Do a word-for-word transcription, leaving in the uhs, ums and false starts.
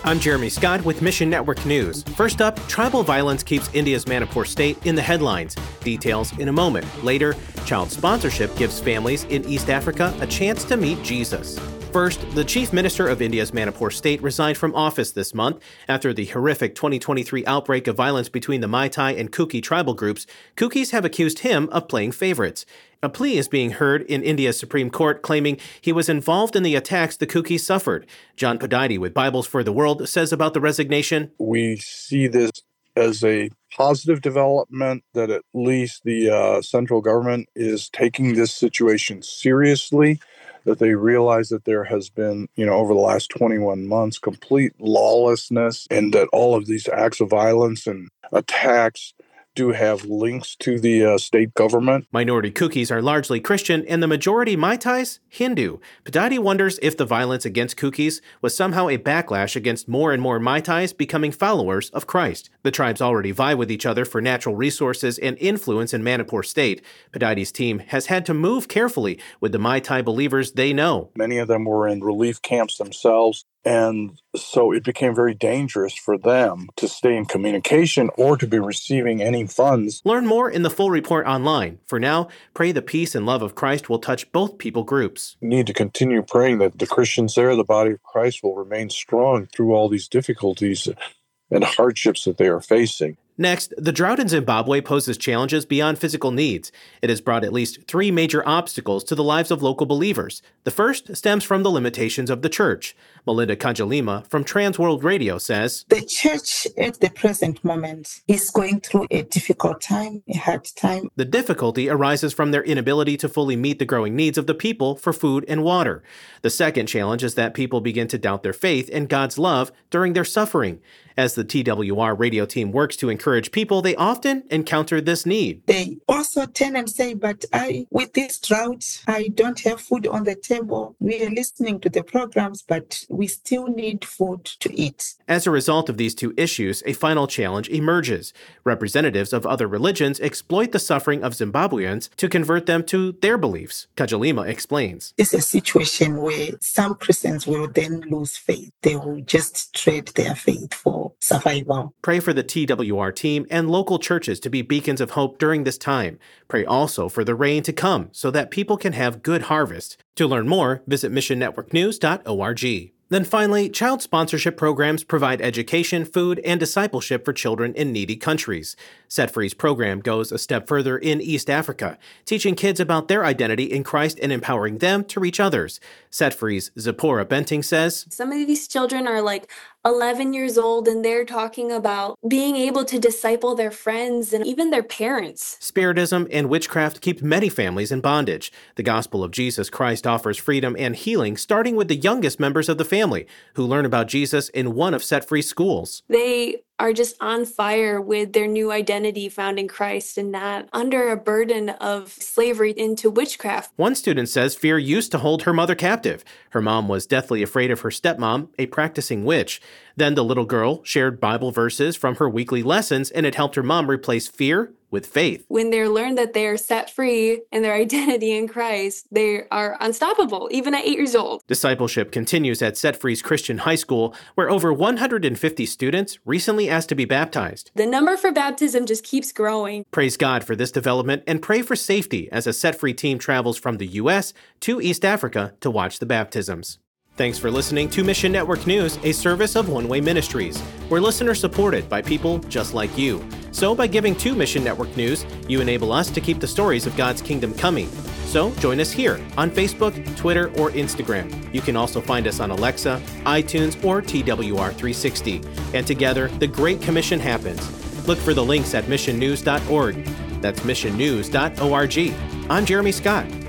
I'm Jeremy Scott with Mission Network News. First up, tribal violence keeps India's Manipur state in the headlines. Details in a moment. Later, child sponsorship gives families in East Africa a chance to meet Jesus. First, the chief minister of India's Manipur state resigned from office this month after the horrific twenty twenty-three outbreak of violence between the Meitei and Kuki tribal groups. Kukis have accused him of playing favorites. A plea is being heard in India's Supreme Court claiming he was involved in the attacks the Kukis suffered. John Podide with Bibles for the World says about the resignation, "We see this as a positive development that at least the uh, central government is taking this situation seriously, that they realize that there has been, you know, over the last twenty-one months, complete lawlessness, and that all of these acts of violence and attacks do have links to the uh, state government." Minority Kukis are largely Christian, and the majority Meiteis, Hindu. Podide wonders if the violence against Kukis was somehow a backlash against more and more Meiteis becoming followers of Christ. The tribes already vie with each other for natural resources and influence in Manipur state. Podide's team has had to move carefully with the Meitei believers they know. Many of them were in relief camps themselves, and so it became very dangerous for them to stay in communication or to be receiving any funds. Learn more in the full report online. For now, pray the peace and love of Christ will touch both people groups. We need to continue praying that the Christians there, the body of Christ, will remain strong through all these difficulties and hardships that they are facing. Next, the drought in Zimbabwe poses challenges beyond physical needs. It has brought at least three major obstacles to the lives of local believers. The first stems from the limitations of the church. Melinda Kajalima from Trans World Radio says, "The church at the present moment is going through a difficult time, a hard time. The difficulty arises from their inability to fully meet the growing needs of the people for food and water. The second challenge is that people begin to doubt their faith and God's love during their suffering. As the T W R radio team works to encourage people, they often encounter this need. They also turn and say, but I, with this drought, I don't have food on the table. We are listening to the programs, but we still need food to eat." As a result of these two issues, a final challenge emerges. Representatives of other religions exploit the suffering of Zimbabweans to convert them to their beliefs. Kajalima explains. It's a situation where some Christians will then lose faith. They will just trade their faith for survival. Pray for the T W R team and local churches to be beacons of hope during this time. Pray also for the rain to come so that people can have good harvest. To learn more, visit mission network news dot org. Then finally, child sponsorship programs provide education, food, and discipleship for children in needy countries. Set Free's program goes a step further in East Africa, teaching kids about their identity in Christ and empowering them to reach others. Set Free's Zipporah Benting says, "Some of these children are like eleven years old, and they're talking about being able to disciple their friends and even their parents." Spiritism and witchcraft keep many families in bondage. The gospel of Jesus Christ offers freedom and healing, starting with the youngest members of the family, who learn about Jesus in one of Set Free's schools. They are just on fire with their new identity found in Christ and not under a burden of slavery into witchcraft. One student says fear used to hold her mother captive. Her mom was deathly afraid of her stepmom, a practicing witch. Then the little girl shared Bible verses from her weekly lessons, and it helped her mom replace fear with faith. When they learn that they are set free and their identity in Christ, they are unstoppable, even at eight years old. Discipleship continues at Set Free's Christian High School, where over one hundred fifty students recently asked to be baptized. The number for baptism just keeps growing. Praise God for this development and pray for safety as a Set Free team travels from the U S to East Africa to watch the baptisms. Thanks for listening to Mission Network News, a service of One Way Ministries. We're listener-supported by people just like you. So by giving to Mission Network News, you enable us to keep the stories of God's kingdom coming. So join us here on Facebook, Twitter, or Instagram. You can also find us on Alexa, iTunes, or T W R three sixty. And together, the Great Commission happens. Look for the links at mission news dot org. That's mission news dot org. I'm Jeremy Scott.